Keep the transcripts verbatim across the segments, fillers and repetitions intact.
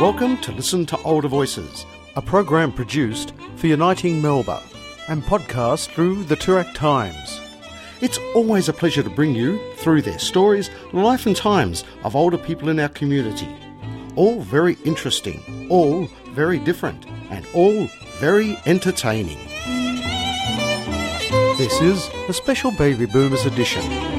Welcome to Listen to Older Voices, a program produced for Uniting Melba and podcast through the Toorak Times. It's always a pleasure to bring you through their stories, life and times of older people in our community. All very interesting, all very different, and all very entertaining. This is a special Baby Boomers edition.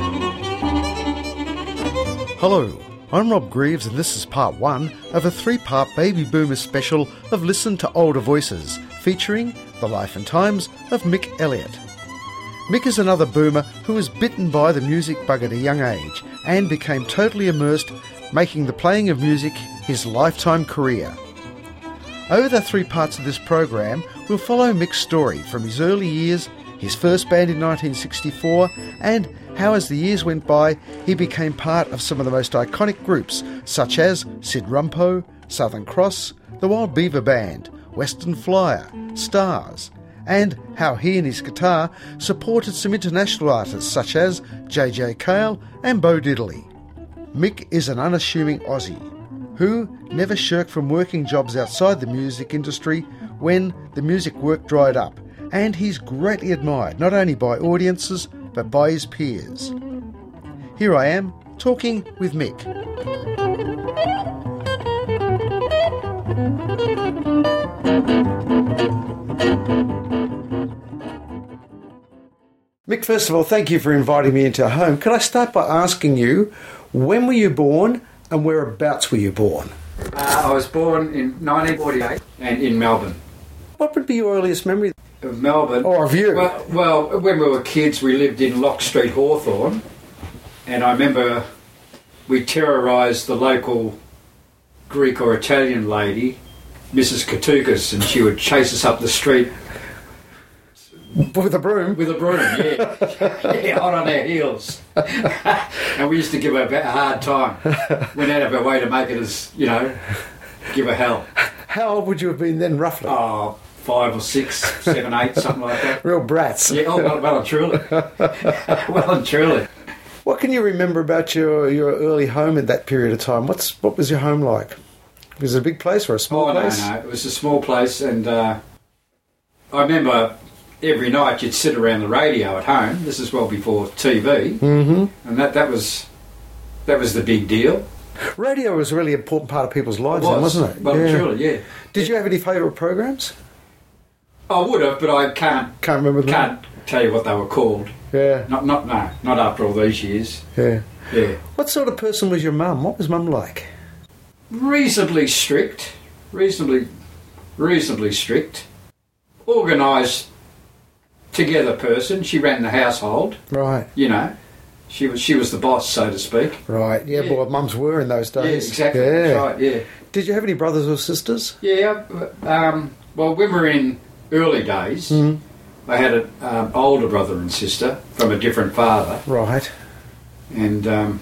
Hello, I'm Rob Greaves and this is part one of a three-part Baby Boomers special of Listen to Older Voices, featuring the life and times of Mick Elliott. Mick is another boomer who was bitten by the music bug at a young age and became totally immersed, making the playing of music his lifetime career. Over the three parts of this program, we'll follow Mick's story from his early years, his first band in nineteen sixty-four, and how as the years went by, he became part of some of the most iconic groups, such as Sid Rumpo, Southern Cross, the Wild Beaver Band, Western Flyer, Stars, and how he and his guitar supported some international artists such as J J Cale and Bo Diddley. Mick is an unassuming Aussie who never shirked from working jobs outside the music industry when the music work dried up, and he's greatly admired not only by audiences but by his peers. Here I am talking with Mick. Mick, first of all, thank you for inviting me into your home. Can I start by asking you, when were you born and whereabouts were you born? Uh, I was born in nineteen forty-eight and in Melbourne. What would be your earliest memory of Melbourne? Or of you? Well, well, when we were kids, we lived in Lock Street, Hawthorn, and I remember we terrorised the local Greek or Italian lady, Missus Katoukas, and she would chase us up the street. With a broom? With a broom, yeah. Yeah, hot on our heels. And we used to give her a hard time. Went out of our way to make it as, you know, give her hell. How old would you have been then, roughly? Oh, five or six, seven, eight, something like that. Real brats. Yeah, oh, well, well and truly. Well and truly. What can you remember about your, your early home in that period of time? What's What was your home like? Was it a big place or a small oh, place? Oh, no, no. It was a small place, and uh, I remember every night you'd sit around the radio at home. This is well before T V, mm-hmm. and that, that was that was the big deal. Radio was a really important part of people's lives, it was, then, wasn't it? Well, yeah. truly, yeah. Did you have any favourite programs? I would have, but I can't. Can't remember them. Can't tell you what they were called. Yeah. Not, not, no, not after all these years. Yeah. Yeah. What sort of person was your mum? What was mum like? Reasonably strict. Reasonably, reasonably strict. Organised. Together person. She ran the household. Right. You know, she was she was the boss, so to speak. Right. Yeah, yeah. Boy, mums were in those days. Yeah, exactly. Yeah. That's right. Yeah. Did you have any brothers or sisters? Yeah. Um, well, when we were in early days, mm. I had an um, older brother and sister from a different father. Right. And um,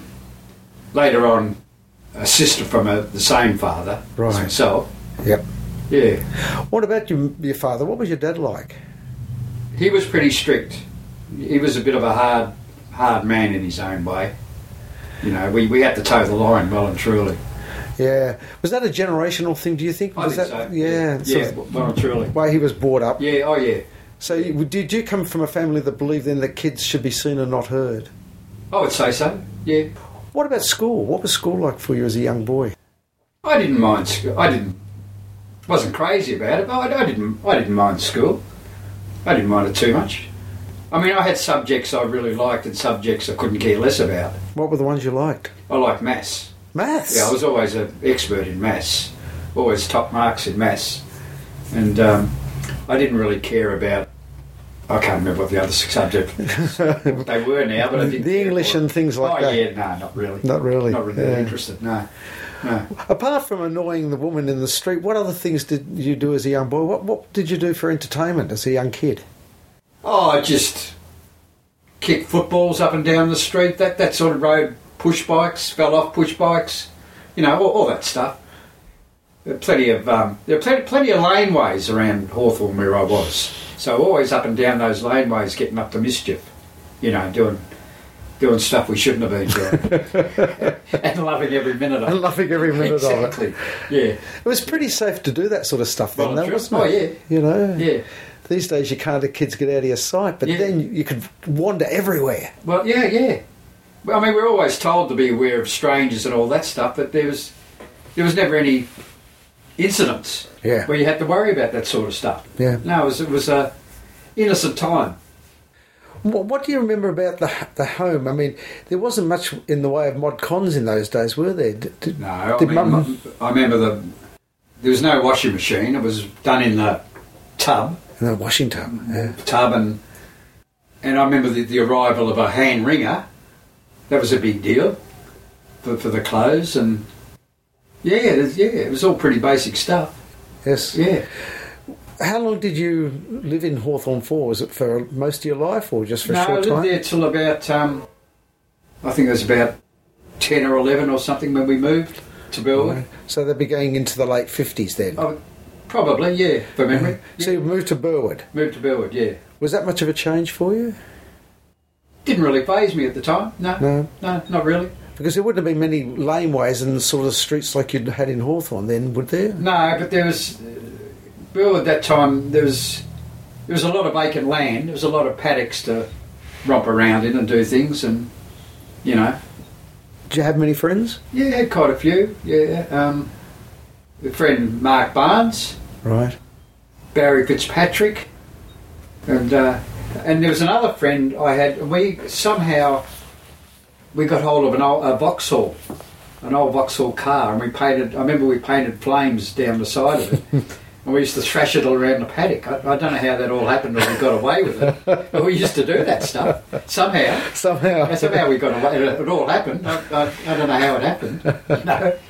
later on, a sister from a, the same father right. as myself. Yep. Yeah. What about your, your father? What was your dad like? He was pretty strict. He was a bit of a hard, hard man in his own way. You know, we, we had to toe the line well and truly. Yeah. Was that a generational thing, do you think? I was think that, so. Yeah. Yeah, yeah well and truly. The way he was brought up. Yeah, oh yeah. So you, did you come from a family that believed then that kids should be seen and not heard? I would say so, yeah. What about school? What was school like for you as a young boy? I didn't mind school. I didn't, wasn't crazy about it, but I, I didn't, I didn't mind school. I didn't mind it too much. I mean, I had subjects I really liked and subjects I couldn't care less about. What were the ones you liked? I liked maths. Maths? Yeah, I was always an expert in maths. Always top marks in maths. And um, I didn't really care about... I can't remember what the other subjects they were now, but I didn't The English and things like oh, that? Oh, yeah, no, not really. Not really? Not really yeah. interested, no. No. Apart from annoying the woman in the street, what other things did you do as a young boy? What what did you do for entertainment as a young kid? Oh, I just kicked footballs up and down the street. That that sort of rode push bikes, fell off push bikes, you know, all, all that stuff. There were plenty of um, there were plenty, plenty of laneways around Hawthorn where I was, so always up and down those laneways, getting up to mischief, you know, doing doing stuff we shouldn't have been doing, and loving every minute of it. And loving every minute exactly. of it. Yeah. It was pretty safe to do that sort of stuff then, Well, though, wasn't oh, it? yeah. You know? Yeah. These days you can't let kids get out of your sight, but Yeah. then you could wander everywhere. Well, yeah, yeah. Well, I mean, we're always told to be aware of strangers and all that stuff, but there was there was never any incidents Yeah. where you had to worry about that sort of stuff. Yeah. No, it was, it was a innocent time. What, what do you remember about the the home? I mean, there wasn't much in the way of mod cons in those days, were there? Did, did, No, I, did mean, Mum- I remember the there was no washing machine. It was done in the tub, in the washing tub. Yeah. tub, and and I remember the, the arrival of a hand wringer. That was a big deal for, for the clothes, and yeah, it was- yeah, it was all pretty basic stuff. Yes. Yeah. How long did you live in Hawthorn for? Was it for most of your life, or just for No, a I short lived time? there till about um, I think it was about ten or eleven or something when we moved to Burwood. Right. So they'd be going into the late fifties then. Oh, probably, yeah, for memory. So you moved to Burwood. Moved to Burwood, yeah. Was that much of a change for you? Didn't really faze me at the time. No, No. no, not really. Because there wouldn't have been many laneways and sort of streets like you'd had in Hawthorn then, would there? No, but there was uh, Burwood at that time. There was there was a lot of vacant land. There was a lot of paddocks to romp around in and do things, and you know, Did you have many friends? yeah, had quite a few. Yeah, um, a friend Mark Barnes, Right. Barry Fitzpatrick, and uh, and there was another friend I had. And we somehow we got hold of an old a Vauxhall, an old Vauxhall car, and we painted. I remember we painted flames down the side of it, and we used to thrash it all around the paddock. I, I don't know how that all happened, or we got away with it, but we used to do that stuff somehow. Somehow. And somehow we got away. It all happened. I, I, I don't know how it happened. You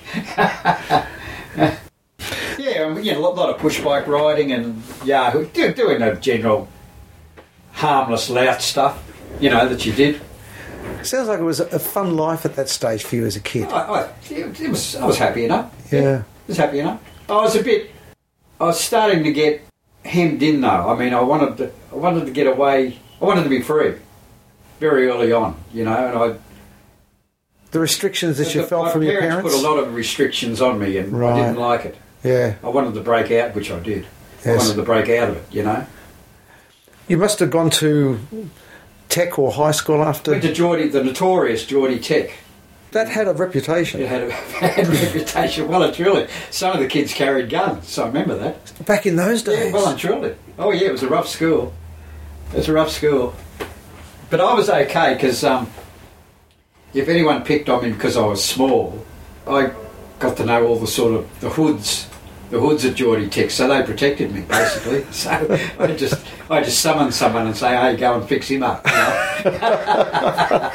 know. Yeah, and, you know, a lot, lot of push bike riding and Yahoo, do, doing the general harmless lout stuff, you know, that you did. Sounds like it was a fun life at that stage for you as a kid. I, I, it, it was, I was happy enough. Yeah. I was happy enough. I was a bit, I was starting to get hemmed in though. I mean, I wanted to, I wanted to get away, I wanted to be free very early on, you know, and I... The restrictions that you the- felt my from your parents? put a lot of restrictions on me and Right. I didn't like it. Yeah. I wanted to break out, which I did. I Yes. wanted to break out of it, you know. You must have gone to tech or high school after... Went to Geordie, the notorious Geordie Tech. That had a reputation. It had a bad reputation, well and truly. Some of the kids carried guns, so I remember that. Back in those days. Yeah, well and truly. Oh yeah, it was a rough school. It was a rough school. But I was okay, because um, if anyone picked on me because I was small, I got to know all the sort of, the hoods, the hoods at Geordie Tech, so they protected me, basically. So I just I just summon someone and say, hey, go and fix him up, you know.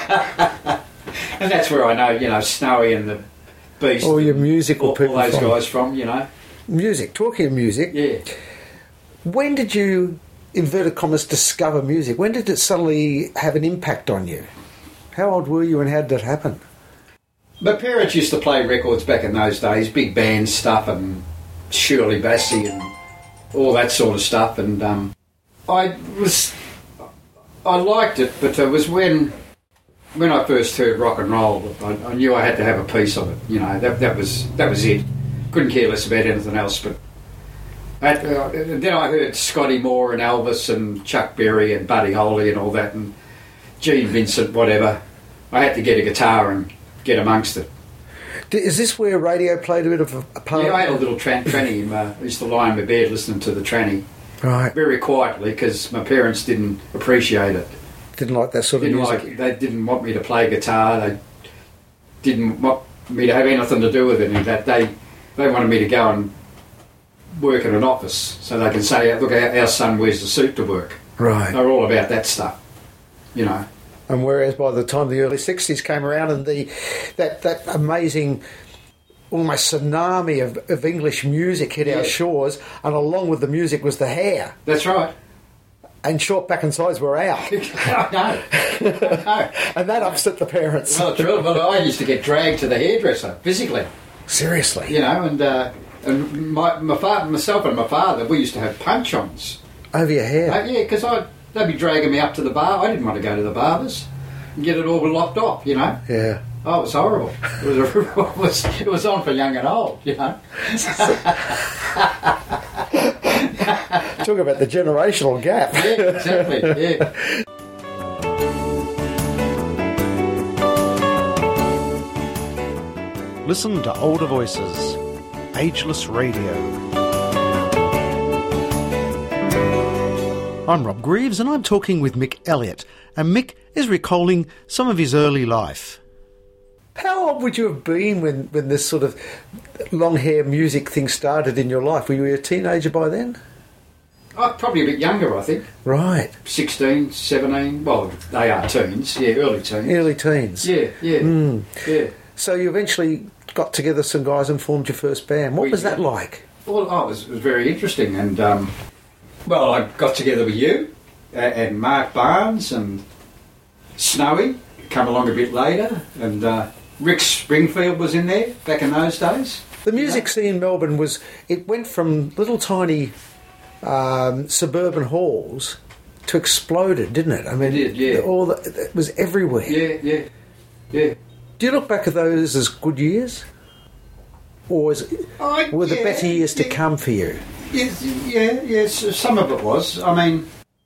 And that's where I know, you know, Snowy and the Beast. All your musical all, people all those from. guys from, you know. Music. Talking of music, Yeah. when did you, inverted commas, discover music? When did it suddenly have an impact on you? How old were you and how did it happen? My parents used to play records back in those days, big band stuff and Shirley Bassey and all that sort of stuff. And um, I was, I liked it, but it was when, when I first heard rock and roll, I, I knew I had to have a piece of it. You know, that that was that was it. Couldn't care less about anything else. But at, uh, then I heard Scotty Moore and Elvis and Chuck Berry and Buddy Holly and all that and Gene Vincent, whatever. I had to get a guitar and get amongst it. Is this where radio played a bit of a, a part? Yeah, I had a little tran- tranny. Uh, I used to lie in my bed listening to the tranny Right. very quietly because my parents didn't appreciate it. Didn't like that sort of Didn't music. like. They didn't want me to play guitar. They didn't want me to have anything to do with it. In that they they wanted me to go and work in an office so they can say, "Look, our, our son wears a suit to work." Right. They're all about that stuff, you know. And whereas by the time the early sixties came around and the that, that amazing almost tsunami of, of English music hit our Yeah. shores, and along with the music was the hair. That's right. And short back and sides were out. I know. I know. And that upset the parents. Well, true. Well, I used to get dragged to the hairdresser physically. Seriously. You know, and uh, and my my father, myself and my father, we used to have punch-ons. Over your hair. Uh, yeah, because I they'd be dragging me up to the bar. I didn't want to go to the barbers. and get it all locked off, you know. Yeah. Oh, it was horrible. It was, a, it was, it was on for young and old, you know. Talk about the generational gap. Yeah, exactly, yeah. Listen to Older Voices, Ageless Radio. I'm Rob Greaves and I'm talking with Mick Elliott, and Mick is recalling some of his early life. How old would you have been when, when this sort of long hair music thing started in your life? Were you a teenager by then? Oh, probably a bit younger, I think. Right. sixteen, seventeen, well, they are teens, yeah, early teens. Early teens. Yeah, yeah, Mm. yeah. So you eventually got together some guys and formed your first band. What We was that did. like? Well, oh, it, was, it was very interesting, and um, well, I got together with you and, and Mark Barnes and Snowy, come along a bit later, and uh, Rick Springfield was in there back in those days. The music scene in Melbourne was, it went from little tiny um, suburban halls to exploded, didn't it? I mean, It did, yeah. all the, it was everywhere. Yeah, yeah, yeah. Do you look back at those as good years? Or was, Oh, were the yeah, better years to yeah. come for you? Yes, yeah, yes, some of it was. I mean,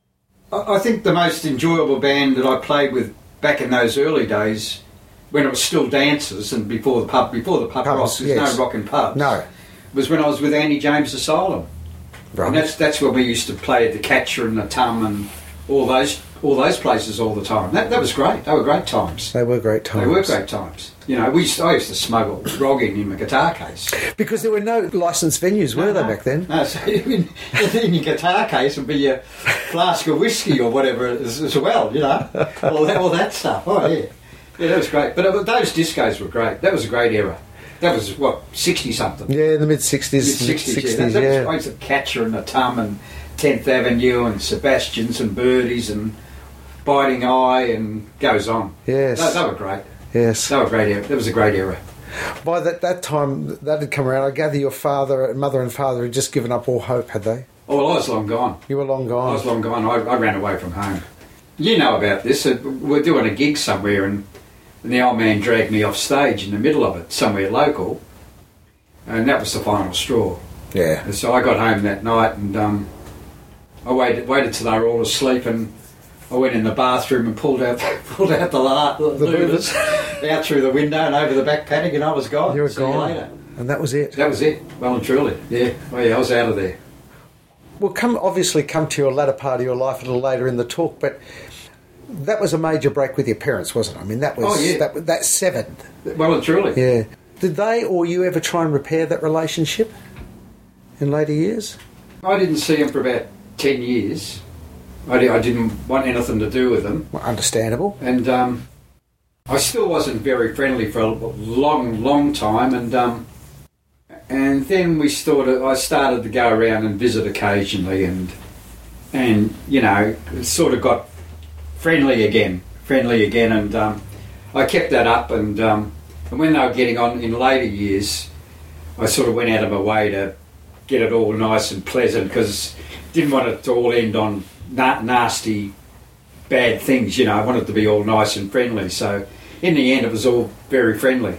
I I think the most enjoyable band that I played with back in those early days, when it was still dancers and before the pub, before the pub Pubs, rock, there's yes. no rock and pubs. No. Was when I was with Andy James Asylum, Right. and that's that's where we used to play at the Catcher and the Tum and all those all those places all the time. That that was great. They were great times. They were great times. They were great times. You know, we used to, I used to smuggle grog in in my guitar case. Because there were no licensed venues, were No, they, no. back then? No, so in, in your guitar case would be your flask of whiskey or whatever as, as well, you know, all that, all that stuff. Oh, yeah. Yeah, that was great. But uh, those discos were great. That was a great era. That was, what, sixty-something? Yeah, in the mid-sixties. Mid-sixties, yeah. That, that was the Catcher and the Tum and tenth Avenue and Sebastian's and Birdies and Biting Eye and goes on. Yes. They, they were great. Yes. They were great era. That was a great era. By that, that time, that had come around, I gather your father, mother and father had just given up all hope, had they? Oh, well, I was long gone. You were long I gone. was long gone. I, I ran away from home. You know about this. Uh, We're doing a gig somewhere, and, and the old man dragged me off stage in the middle of it, somewhere local, and that was the final straw. Yeah. And so I got home that night, and um, I waited waited till they were all asleep, and I went in the bathroom and pulled out pulled out the, la- the, The louvers out through the window and over the back paddock, and I was gone. You were See you gone. later. And that was it. That was it. Well and truly. Yeah. Oh yeah, I was out of there. We'll come, obviously come to your latter part of your life a little later in the talk, but that was a major break with your parents, wasn't it? I mean, that was Oh, yeah. that, that severed. Well and truly. Yeah. Did they or you ever try and repair that relationship in later years? I didn't see him for about ten years. I, di- I didn't want anything to do with them. Well, understandable. And um, I still wasn't very friendly for a long, long time. And um, and then we started, I started to go around and visit occasionally. And, and you know, sort of got friendly again. Friendly again. And um, I kept that up. And, um, and when they were getting on in later years, I sort of went out of my way to get it all nice and pleasant, because didn't want it to all end on na- nasty, bad things, you know. I wanted it to be all nice and friendly. So in the end, it was all very friendly.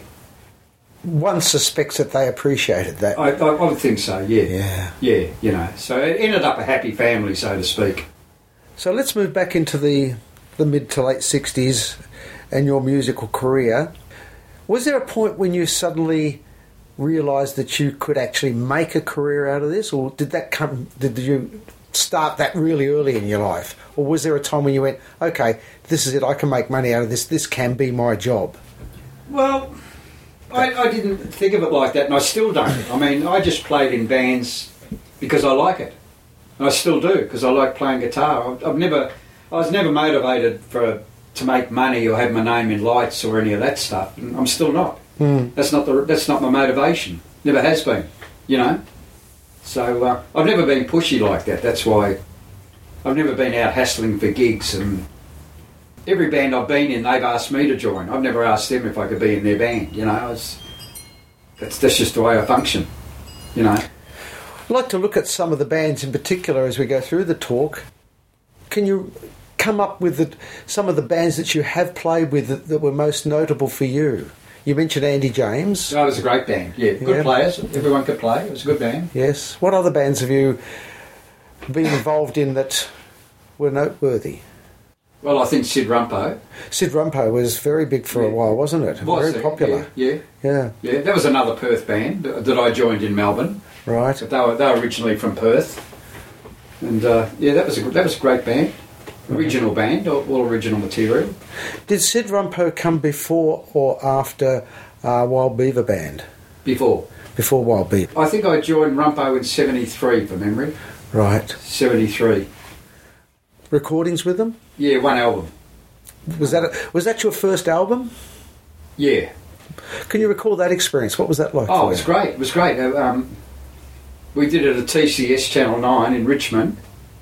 One suspects that they appreciated that. I, I, I would think so, yeah. Yeah. Yeah, you know. So it ended up a happy family, so to speak. So let's move back into the, the mid to late sixties and your musical career. Was there a point when you suddenly realised that you could actually make a career out of this, or did that come? Did you start that really early in your life, or was there a time when you went, "Okay, this is it. I can make money out of this. This can be my job"? Well, I, I didn't think of it like that, and I still don't. I mean, I just played in bands because I like it. And I still do, because I like playing guitar. I've, I've never, I was never motivated for to make money or have my name in lights or any of that stuff. And I'm still not. Mm. That's not the. That's not my motivation. Never has been. You know. So uh, I've never been pushy like that. That's why I've never been out hassling for gigs. And every band I've been in, they've asked me to join. I've never asked them if I could be in their band. You know. It's, that's that's just the way I function. You know. I'd like to look at some of the bands in particular as we go through the talk. Can you come up with the, some of the bands that you have played with that, that were most notable for you? You mentioned Andy James. Oh, it was a great band. Yeah, good Yeah. players. Everyone could play. It was a good band. Yes. What other bands have you been involved in that were noteworthy? Well, I think Sid Rumpo Sid Rumpo was very big for a Yeah. while, wasn't it? was very there. popular. Yeah, yeah, Yeah. yeah. That was another Perth band that I joined in Melbourne. Right. But they were, they were originally from Perth. And uh, yeah, that was a that was a great band. Original band, all, all original material. Did Sid Rumpo come before or after uh, Wild Beaver Band? Before. Before Wild Beaver. I think I joined Rumpo in seventy-three, from memory. Right. seventy-three. Recordings with them? Yeah, one album. Was that a, was that your first album? Yeah. Can you recall that experience? What was that like? Oh, for it was you? great. It was great. Uh, Um, we did it at T C S Channel nine in Richmond.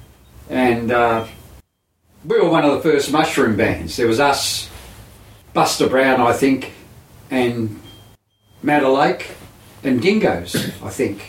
And uh, we were one of the first mushroom bands. There was us, Buster Brown, I think, and Matter Lake, and Dingoes, I think.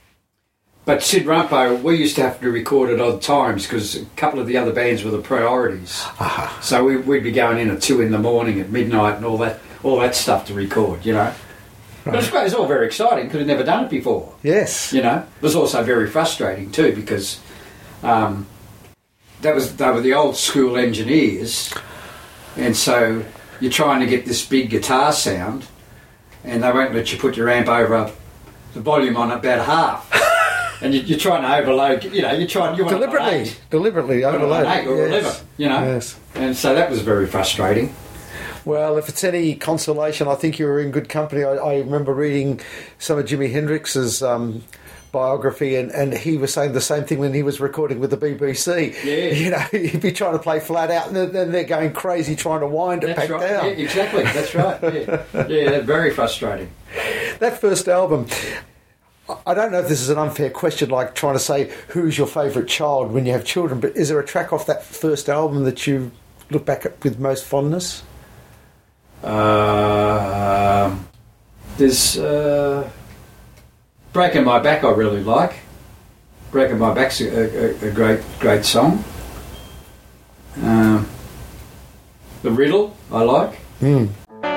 But Sid Rumpo, we used to have to record at odd times because a couple of the other bands were the priorities. Aha. So we, we'd be going in at two in the morning, at midnight, and all that, all that stuff to record, you know. But it was great. It was all very exciting because we'd never done it before. Yes. You know, it was also very frustrating too because um, that was they were the old school engineers, and so you're trying to get this big guitar sound, and they won't let you put your amp over the volume on about half. And you, you're trying to overload, you know, you're trying, you want Deliberately, it on eight, deliberately you want it overload. on eight or Yes. eleven, you know. Yes. And so that was very frustrating. Well, if it's any consolation, I think you were in good company. I, I remember reading some of Jimi Hendrix's um, biography, and, and he was saying the same thing when he was recording with the B B C. Yeah. You know, he'd be trying to play flat out, and then they're going crazy trying to wind it That's back right. down. Yeah, exactly. That's right. Yeah, yeah, very frustrating. That first album, I don't know if this is an unfair question, like trying to say who's your favourite child when you have children, but is there a track off that first album that you look back at with most fondness? Uh, there's uh, Breaking My Back I really like. Breaking My Back's a, a, a great great song. Um, the Riddle I like. Mm.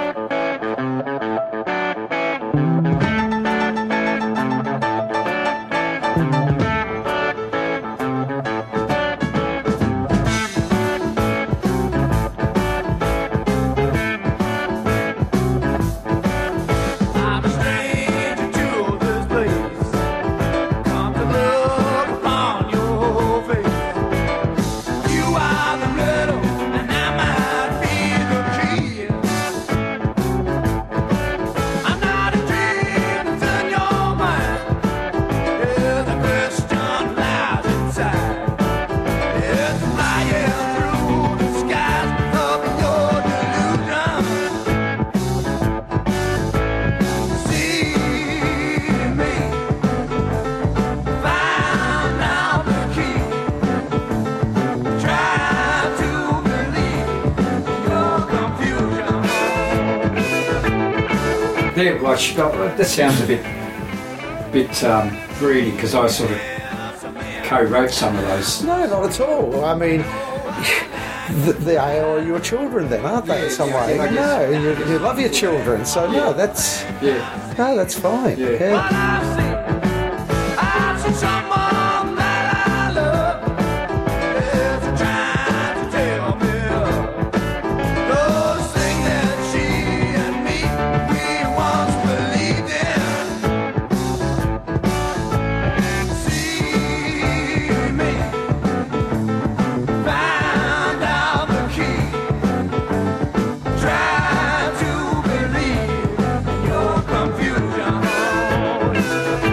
I'm a stranger to this place. Come to look upon your face. You are the riddle, and I might be the key. I'm not a dream that's in your mind. Yeah, the question lies inside. It's flying through the skies of your delusion. See me, find out the key. Try to believe your confusion. There, well, I should- oh, that sounds a bit bit um, greedy because I sort of co-wrote some of those. No, not at all. I mean, th- they are your children then, aren't they, Yeah, in some yeah, way? I guess. No, you, you love your children, so no, that's Yeah. no, that's fine. Yeah. Yeah. What I've seen, I've seen someone that I love is trying to tell me those things that she and me we once believed in. See me, find out the key. Try to believe your confusion.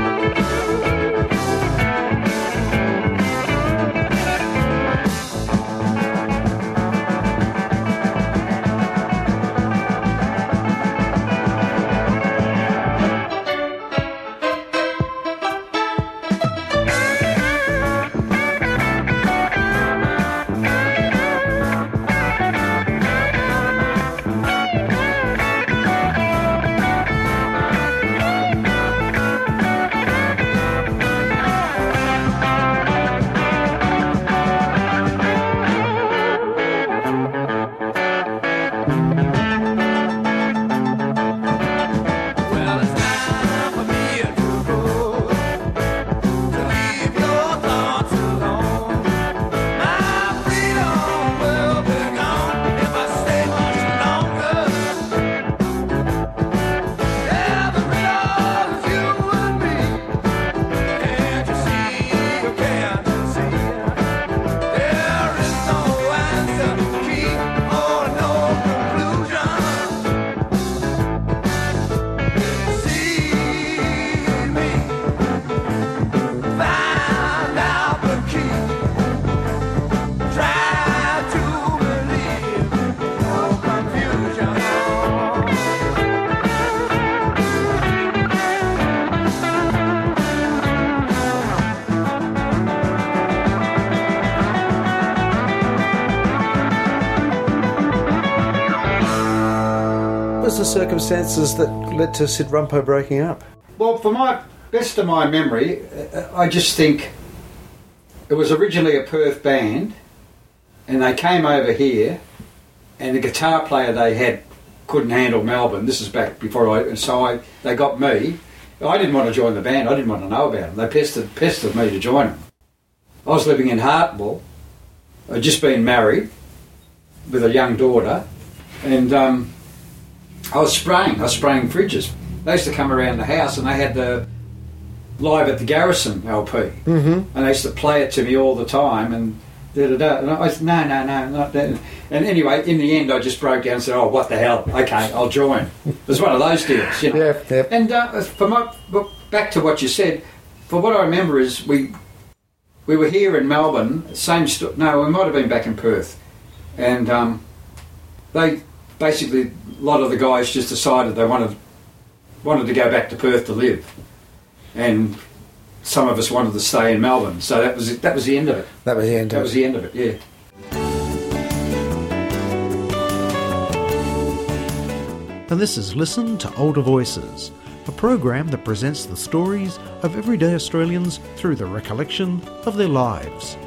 was the circumstances that led to Sid Rumpo breaking up? Well, for my best of my memory, uh, I just think it was originally a Perth band, and they came over here, and the guitar player they had couldn't handle Melbourne. This is back before I, so I they got me. I didn't want to join the band. I didn't want to know about them. They pestered pestered me to join them. I was living in Hartwell. I'd just been married with a young daughter, and um, I was spraying. I was spraying fridges. They used to come around the house, and they had the Live at the Garrison L P, mm-hmm. and they used to play it to me all the time, and da da da. And I said, no, no, no, not that. And anyway, in the end, I just broke down and said, oh, what the hell? Okay, I'll join. It was one of those deals, you know. Yep, yep. And uh, for my, back to what you said, for what I remember is we we were here in Melbourne, same st- no, we might have been back in Perth, and um, they basically, a lot of the guys just decided they wanted wanted to go back to Perth to live. And some of us wanted to stay in Melbourne, so that was that was the end of it. That was the end. That of was it. the end of it. Yeah. And this is Listen to Older Voices, a program that presents the stories of everyday Australians through the recollection of their lives.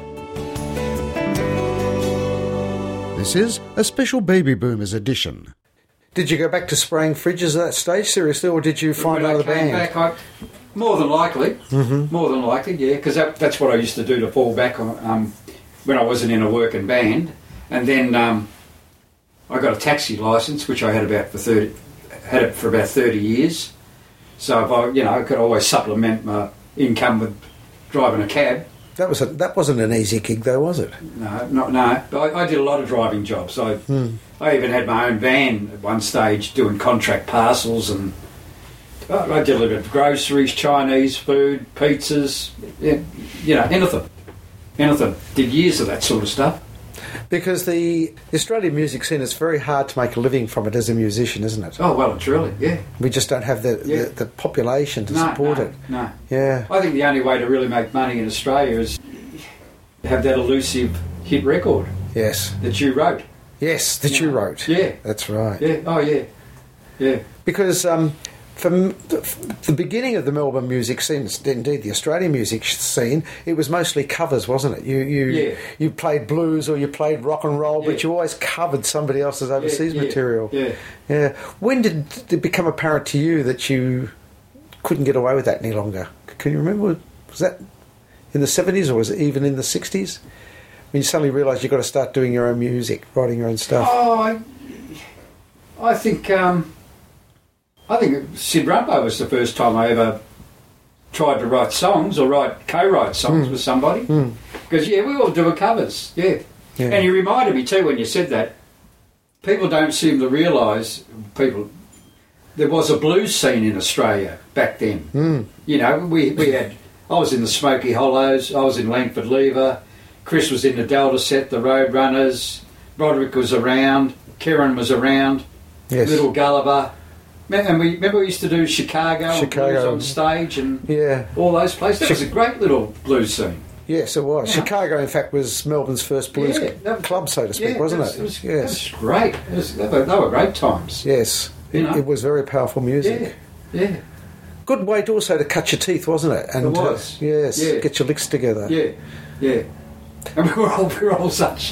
This is a special Baby Boomers edition. Did you go back to spraying fridges at that stage, seriously, or did you find when another I came band? Back, I, more than likely, Mm-hmm. more than likely, yeah, because that, that's what I used to do to fall back on um, when I wasn't in a working band, and then um, I got a taxi licence, which I had about for thirty, had it for about thirty years. So if I, you know, I could always supplement my income with driving a cab. That was a, that wasn't an easy gig, though, was it? No, not no. But I, I did a lot of driving jobs. I Hmm. I even had my own van at one stage doing contract parcels, and I, I delivered groceries, Chinese food, pizzas, yeah, you know, anything, anything. Did years of that sort of stuff. Because the Australian music scene, it's very hard to make a living from it as a musician, isn't it? Oh well, and truly, yeah. We just don't have the, Yeah. the, the population to No, support no, it. no. Yeah. I think the only way to really make money in Australia is have that elusive hit record Yes. that you wrote. Yes, that Yeah. you wrote. Yeah. That's right. Yeah. Oh yeah. Yeah. Because um, from the, the beginning of the Melbourne music scene, indeed the Australian music scene, it was mostly covers, wasn't it? You you Yeah. you played blues or you played rock and roll, Yeah. but you always covered somebody else's overseas yeah, material. Yeah. Yeah. When did it become apparent to you that you couldn't get away with that any longer? Can you remember? Was that in the seventies or was it even in the sixties? When you suddenly realised you've got to start doing your own music, writing your own stuff. Oh, I, I think um, I think Sid Rumpo was the first time I ever tried to write songs or write co-write songs Mm. with somebody. Mm. Because yeah, we all do covers. Yeah. Yeah. And you reminded me too when you said that. People don't seem to realise people. There was a blues scene in Australia back then. Mm. You know, we we had. I was in the Smoky Hollows. I was in Langford Lever. Chris was in the Delta Set, the Roadrunners. Roderick was around. Kieran was around. Yes. Little Gulliver. And we remember we used to do Chicago, Chicago. blues on stage and Yeah. all those places. That was a great little blues scene. Yes, it was. Yeah. Chicago, in fact, was Melbourne's first blues Yeah, that- club, so to speak, Yeah, wasn't was, it? it was, yes. That was great. It was, they, were, they were great times. Yes. You know? It, it was very powerful music. Yeah, yeah, Good way to also to cut your teeth, wasn't it? And It was. Uh, yes, Yeah. get your licks together. yeah, yeah. And we were all, we were all such.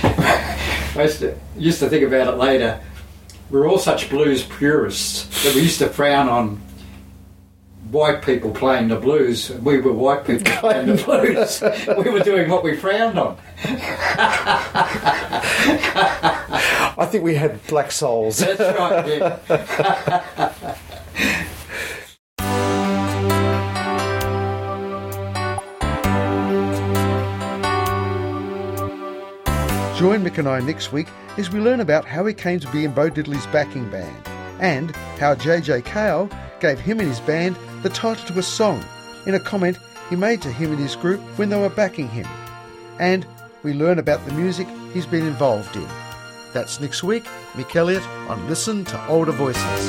I used to, used to think about it later. We were all such blues purists that we used to frown on white people playing the blues. We were white people playing the blues. We were doing what we frowned on. I think we had black souls. That's right. Yeah. Join Mick and I next week as we learn about how he came to be in Bo Diddley's backing band and how J J Cale gave him and his band the title to a song in a comment he made to him and his group when they were backing him. And we learn about the music he's been involved in. That's next week, Mick Elliott on Listen to Older Voices.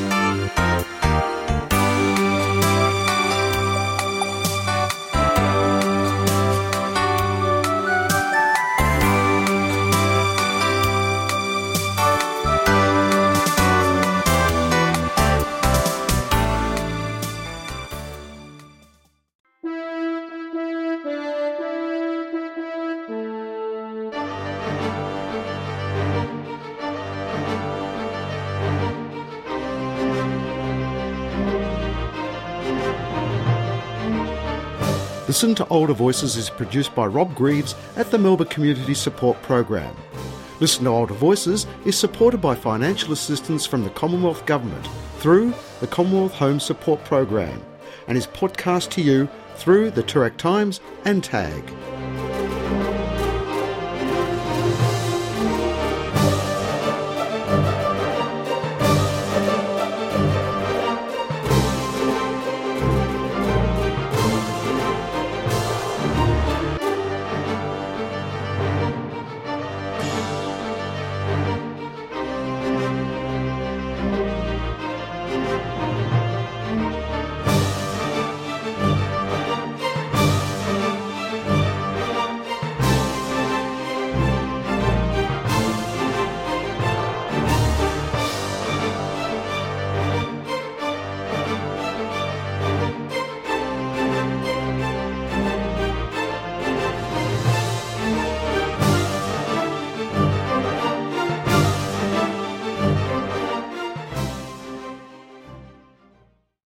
Listen to Older Voices is produced by Rob Greaves at the Melbourne Community Support Program. Listen to Older Voices is supported by financial assistance from the Commonwealth Government through the Commonwealth Home Support Program and is podcast to you through the Toorak Times and Tag.